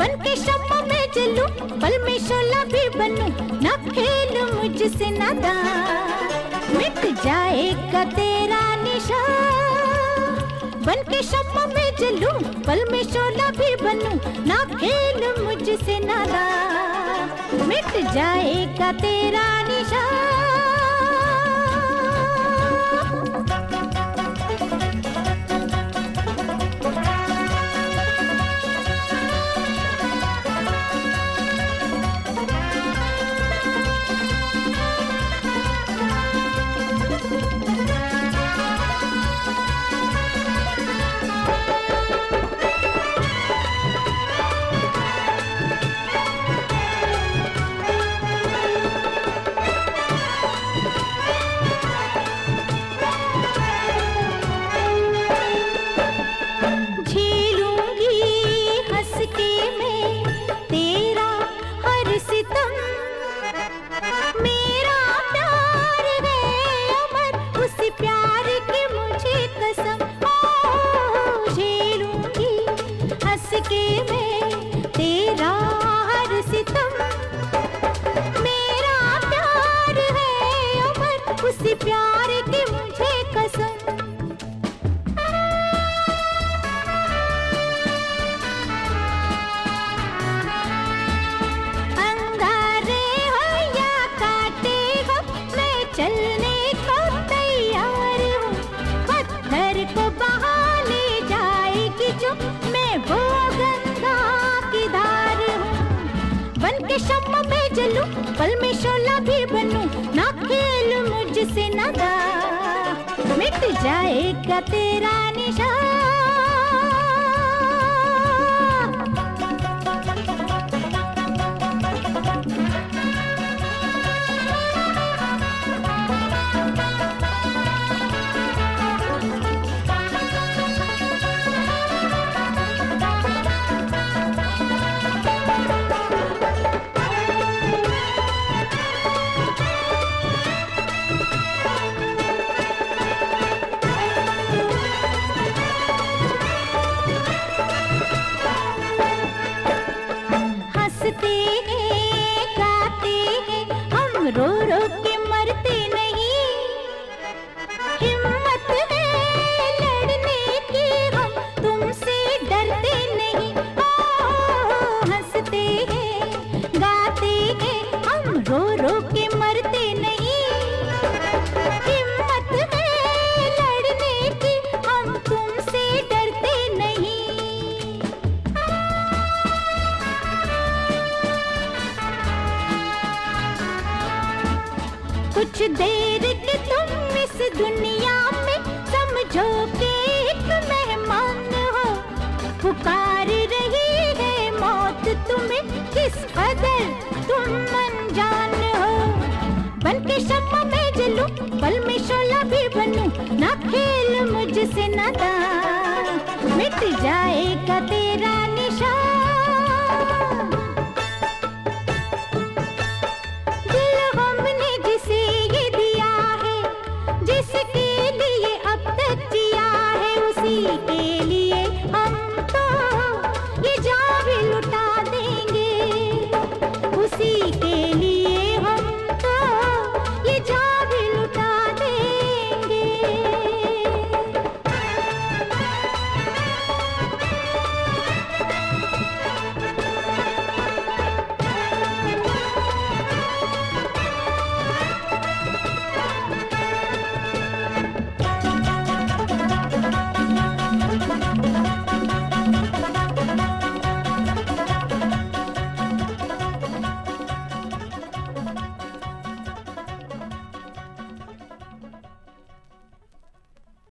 बन के शम्मा में जलूं, पल में शोला भी बनूं, ना खेल मुझसे नादान, मिट जाएगा तेरा निशान। बन के शम्मा में जलूं, पल में शोला भी बनूं, ना खेल मुझसे नादान, मिट जाएगा तेरा निशान। प्यार की मुझे कसम, अंगारे हो या कांटे हो, मैं चलने को तैयार हूँ। पत्थर को बहा ले जाएगी जो, मैं वो गंगा की धार हूँ। बन के शम्मा में जलूं, पल में शोला भी बनूं, ना खेल मुझसे नादान, मिट जाएगा तेरा निशान। रो रो के मरते नहीं, हिम्मत है लड़ने की, हम तुमसे डरते नहीं। ओ हंसते हैं गाते हैं, हम रो रो के मरते नहीं, हिम्मत है लड़ने की, हम तुमसे डरते नहीं। कुछ देर के तुम इस दुनिया में समझो कि एक मेहमान हो, पुकार रही है मौत तुम्हें, किस कदर तुम अनजान हो। बन के शम्मा में जलूं, पल में शोला भी बनूं, ना खेल मुझसे नादान, मिट जाएगा